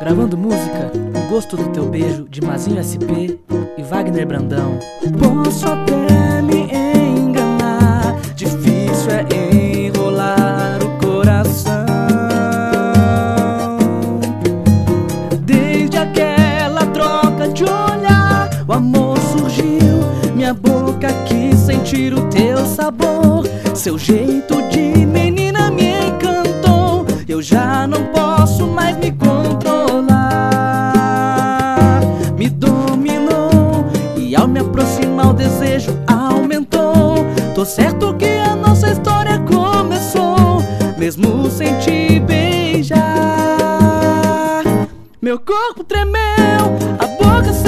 Gravando música, O Gosto do Teu Beijo, de Mazinho SP e Wagner Brandão. Posso até me enganar, difícil é enrolar o coração. Desde aquela troca de olhar, o amor surgiu, minha boca quis sentir o teu sabor. Seu jeito de menina me encantou, eu já não posso mais me controlar. Me dominou e ao me aproximar o desejo aumentou. Tô certo que a nossa história começou, mesmo sem te beijar. Meu corpo tremeu, a boca